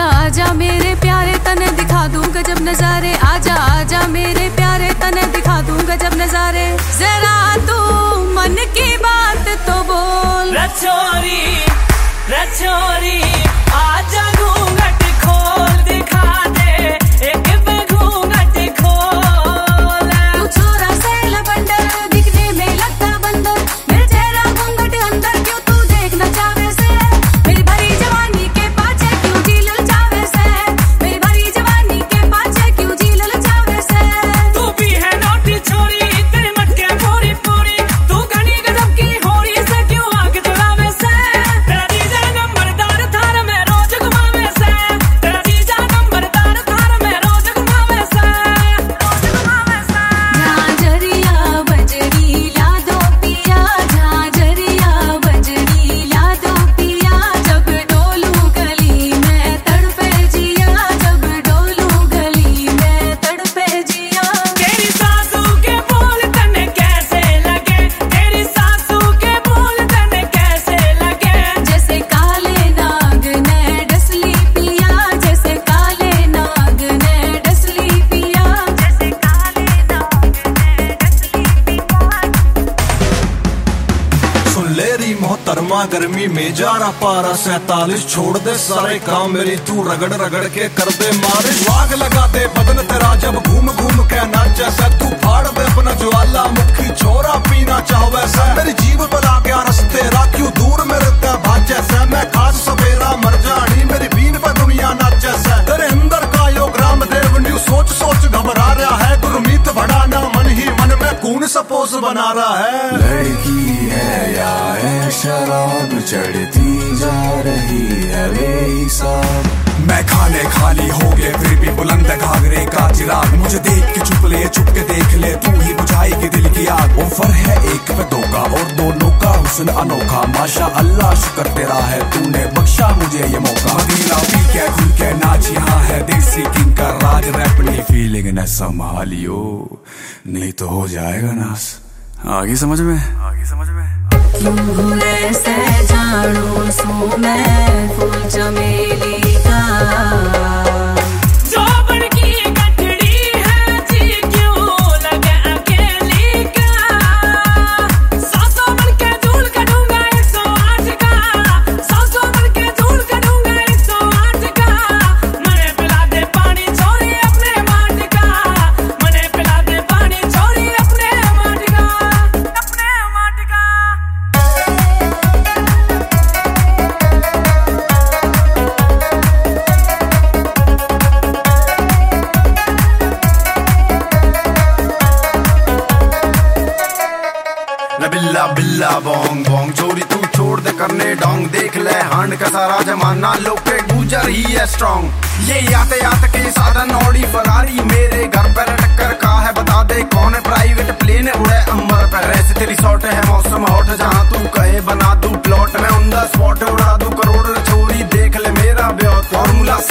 आजा मेरे प्यारे तने दिखा दूं गजब नजारे। आजा आजा मेरे प्यारे तने दिखा दूं गजब नजारे। जरा तू मन की बात तो बोल। रचोरी रचोरी आजा घूंघट खोल दिखा दे एक पे घूंघट खोल। तू छोरा से लबंडर दिखने में लगता बंदर। मेरे चेहरा घूंघट अंदर क्यों तू देखना चाहे से। मेरी भरी जवानी के पाछे क्यों जी ललचावे से। मेरी भरी जवानी के पाछे क्यों जी ललचावे से। तू भी है नोटी छोरी तेरे मटके पूरी पूरी। तू घनी गजब की होरी से क्यों आग जलावे से। तेरा जीजा नंबरदार थार में रोज घुमावे से। तेरा जीजा नंबरदार थार में रोज घुमावे से। झांझरिया बजरी ला दो पिया। झांझरिया बजरी ला दो पिया। जब डोलू गली में तड़पे जिया। जब डोलू गली में तड़पे जिया। तेरी सासू के बोल तने कैसे लगे। तेरी सासू के बोल तने कैसे लगे। जैसे काले नाग ने डसली पिया। जैसे काले नाग ने डसली पिया। जैसे काले नाग ने डसली पिया। सुन ले री मोहतरमा गर्मी में जा रहा पारा 47। छोड़ दे सारे काम मेरी तू रगड़ रगड़ के कर दे मालिश। आग लगा दे बदन तेरा जब घूम घूम के नाच जैसा। तू फाड़ दे अपना ज्वाला मुखी छोरा पीना चाहो वैसा। मेरी जीव बना गया रस तेरा क्यों दूर में रहता भाज जैसा। मैं खास सवेरा मर जानी मेरी बीन पे दुनिया नाच जैसा। तेरे अंदर का योग राम देव न्यू सोच सोच घबरा रहा है। गुरमीत बढ़ाना मन ही मन में कौन सपोज बना रहा है। लड़की है या है शराब चढ़ती जा रही है बेहिसाब। मैं खाने खाली हो गए फिर भी बुलंद घाघरे का चिराग। मुझे देख के चुप के देख ले तू ही बुझाएगी दिल की आग। ऑफर है एक पे दो का और दोनों का हुस्न अनोखा। माशा अल्लाह शुक्र तेरा है तूने बख्शा मुझे ये मौका। मदीना पी के खुल के नाच यहाँ है देसी किंग का राज। रैप नहीं फीलिंग न संभालियो नहीं तो हो जाएगा नास। आगे समझ में क्यों ऐसे झाड़ू सो मैं फूल चमेली का। जो बड़की गठड़ी है जी क्यों लगे अकेली का। सासों बढ़ के धूल करूंगा 108 का। सासों बढ़ के धूल करूंगा 108 का। मने पिला दे पानी छोरी अपने माट का। मने पिला दे पानी छोरी अपने माट का। अपने माट का। बिल्ला बिल्ला बोंग बोंग चोरी तू छोड़ दे करने डोंग। देख ले हांड का सारा जमाना लोग पे गुजर ही है स्ट्रॉन्ग। ये यातायात के साधन ऑडी फरारी मेरे घर पर टक्कर का है। बता दे कौन है प्राइवेट प्लेन उड़े अंबर पर। ऐसे तेरी शॉट है मौसम हॉट जहाँ तू कहे बना दूं प्लॉट। मैं ऑन द स्पॉट उड़ा दूं करोड़ छोरी देख ले मेरा ब्योत। फॉर्मूला